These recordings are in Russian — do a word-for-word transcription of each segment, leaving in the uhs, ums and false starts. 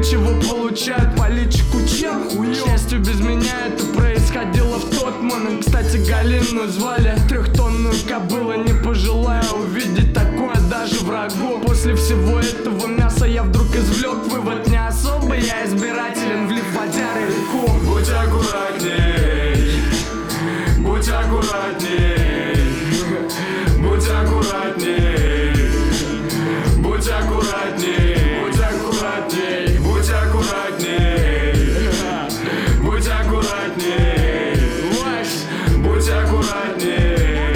чего получают политику чем? К счастью, без меня это происходило в тот момент. Кстати, Галину звали трехтонную кобылу. Не пожелаю увидеть такое даже врагу. После всего этого мяса я вдруг извлек вывод: не особо я избирателен, влив водяры реку. Будь аккуратней, будь аккуратней, будь аккуратней, будь аккуратней, будь аккуратней, будь аккуратней, будь аккуратней, будь аккуратней,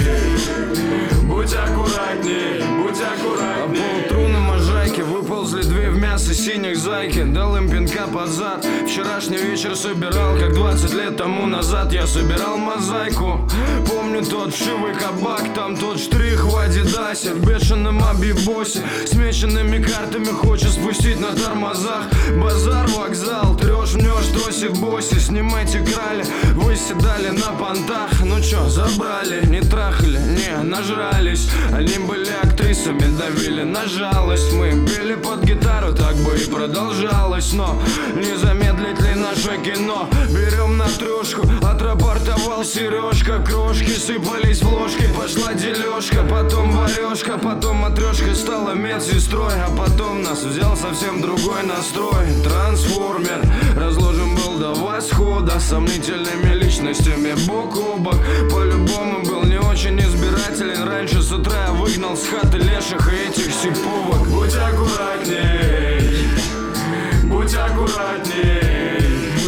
будь аккуратней, будь аккуратней. А поутру на можайке выползли две в мясо синих зайки. Дал им пинка под зад. Вчерашний вечер собирал, как двадцать лет тому назад я собирал мозаику. Помню тот вшивый кабак, там тот штрих в адидасе, в бешеном абибосе, с меченными картами хочет спустить на тормозах. Базар, вокзал, трешь, мнешь, троси в боссе. Снимайте крали, вы седали на понтах. Ну чё, забрали, не трахали, не, нажрались. Они были актрисами, давили на жалость. Мы пели под гитару, так бы и продолжалось. Но не замедлить ли наше кино? Берем на трешку, отрапортовал Сережка. Крошки сыпались в ложки, пошла дележка. Потом варешка, потом матрешка стала медсестрой. А потом нас взял совсем другой настрой. Трансформер разложен был до восхода, сомнительными личностями бок о бок. По-любому был не очень избирателен. Раньше с утра я выгнал с хаты леших и этих сиповок. Будь аккуратней, будь аккуратней,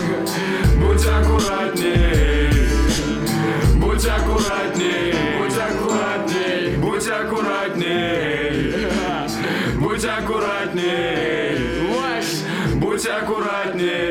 будь аккуратней, будь аккуратней, будь аккуратней, будь аккуратней, будь аккуратней, будь аккуратней.